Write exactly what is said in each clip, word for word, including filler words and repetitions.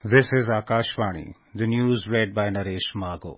This is Akashvani, the news read by Naresh Margo.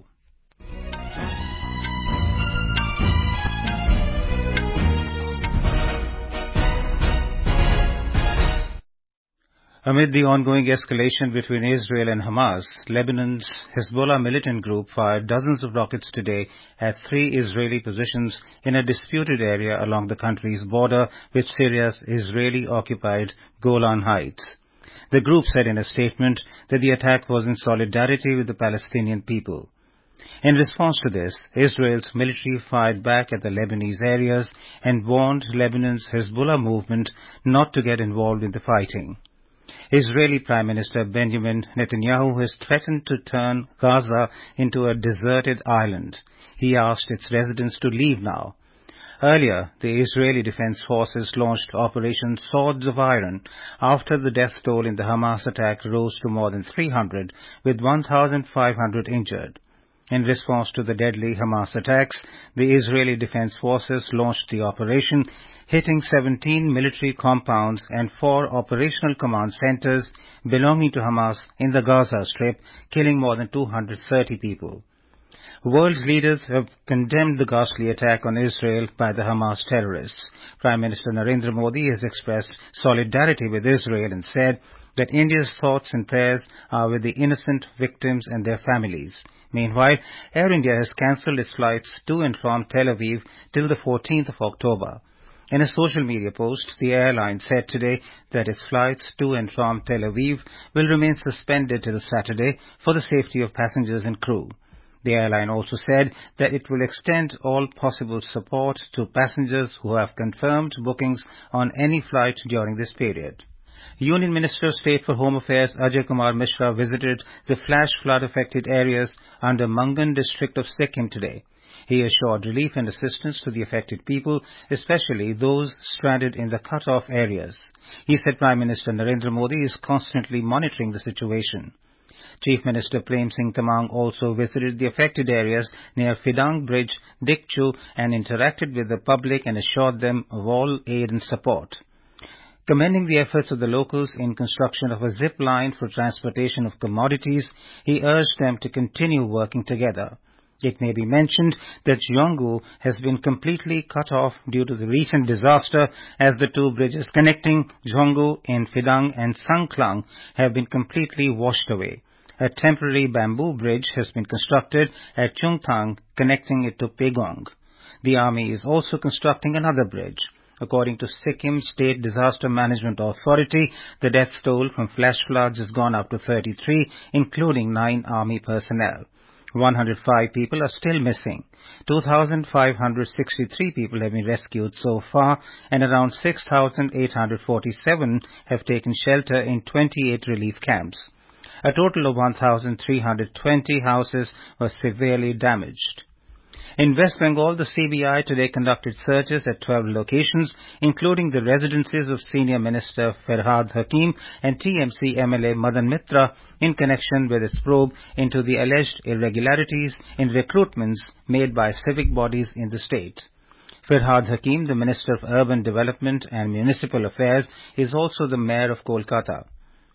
Amid the ongoing escalation between Israel and Hamas, Lebanon's Hezbollah militant group fired dozens of rockets today at three Israeli positions in a disputed area along the country's border with Syria's Israeli-occupied Golan Heights. The group said in a statement that the attack was in solidarity with the Palestinian people. In response to this, Israel's military fired back at the Lebanese areas and warned Lebanon's Hezbollah movement not to get involved in the fighting. Israeli Prime Minister Benjamin Netanyahu has threatened to turn Gaza into a deserted island. He asked its residents to leave now. Earlier, the Israeli Defense Forces launched Operation Swords of Iron after the death toll in the Hamas attack rose to more than three hundred, with one thousand five hundred injured. In response to the deadly Hamas attacks, the Israeli Defense Forces launched the operation, hitting seventeen military compounds and four operational command centers belonging to Hamas in the Gaza Strip, killing more than two hundred thirty people. World's leaders have condemned the ghastly attack on Israel by the Hamas terrorists. Prime Minister Narendra Modi has expressed solidarity with Israel and said that India's thoughts and prayers are with the innocent victims and their families. Meanwhile, Air India has cancelled its flights to and from Tel Aviv till the fourteenth of October. In a social media post, the airline said today that its flights to and from Tel Aviv will remain suspended till Saturday for the safety of passengers and crew. The airline also said that it will extend all possible support to passengers who have confirmed bookings on any flight during this period. Union Minister of State for Home Affairs Ajay Kumar Mishra visited the flash flood-affected areas under Mangan district of Sikkim today. He assured relief and assistance to the affected people, especially those stranded in the cut-off areas. He said Prime Minister Narendra Modi is constantly monitoring the situation. Chief Minister Prem Singh Tamang also visited the affected areas near Phidang Bridge, Dikchu, and interacted with the public and assured them of all aid and support. Commending the efforts of the locals in construction of a zip line for transportation of commodities, he urged them to continue working together. It may be mentioned that Jhonggu has been completely cut off due to the recent disaster, as the two bridges connecting Jhonggu in Phidang and Sangklang have been completely washed away. A temporary bamboo bridge has been constructed at Chungthang, connecting it to Pegong. The army is also constructing another bridge. According to Sikkim State Disaster Management Authority, the death toll from flash floods has gone up to thirty-three, including nine army personnel. one hundred five people are still missing. two thousand five hundred sixty-three people have been rescued so far, and around six thousand eight hundred forty-seven have taken shelter in twenty-eight relief camps. A total of one thousand three hundred twenty houses were severely damaged. In West Bengal, the C B I today conducted searches at twelve locations, including the residences of Senior Minister Farhad Hakim and T M C M L A Madan Mitra, in connection with its probe into the alleged irregularities in recruitments made by civic bodies in the state. Farhad Hakim, the Minister of Urban Development and Municipal Affairs, is also the Mayor of Kolkata.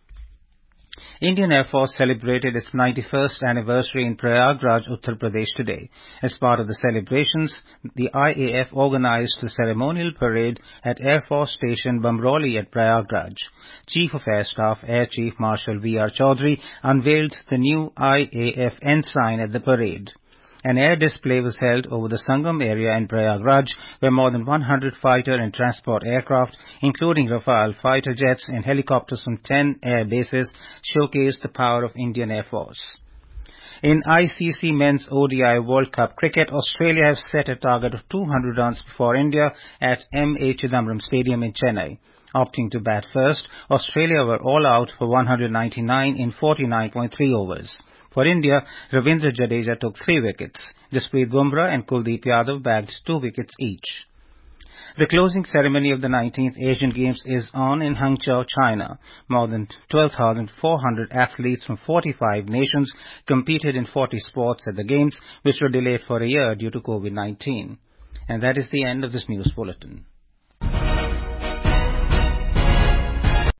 Indian Air Force celebrated its ninety-first anniversary in Prayagraj, Uttar Pradesh today. As part of the celebrations, the I A F organized the ceremonial parade at Air Force Station Bamroli at Prayagraj. Chief of Air Staff Air Chief Marshal V R Chaudhary unveiled the new I A F ensign at the parade. An air display was held over the Sangam area in Prayagraj, where more than one hundred fighter and transport aircraft, including Rafale fighter jets and helicopters from ten air bases, showcased the power of Indian Air Force. In I C C Men's O D I World Cup cricket, Australia have set a target of two hundred runs before India at M A Chidambaram Stadium in Chennai. Opting to bat first, Australia were all out for one hundred ninety-nine in forty-nine point three overs. For India, Ravindra Jadeja took three wickets. Jasprit Bumrah and Kuldeep Yadav bagged two wickets each. The closing ceremony of the nineteenth Asian Games is on in Hangzhou, China. More than twelve thousand four hundred athletes from forty-five nations competed in forty sports at the Games, which were delayed for a year due to COVID nineteen. And that is the end of this news bulletin.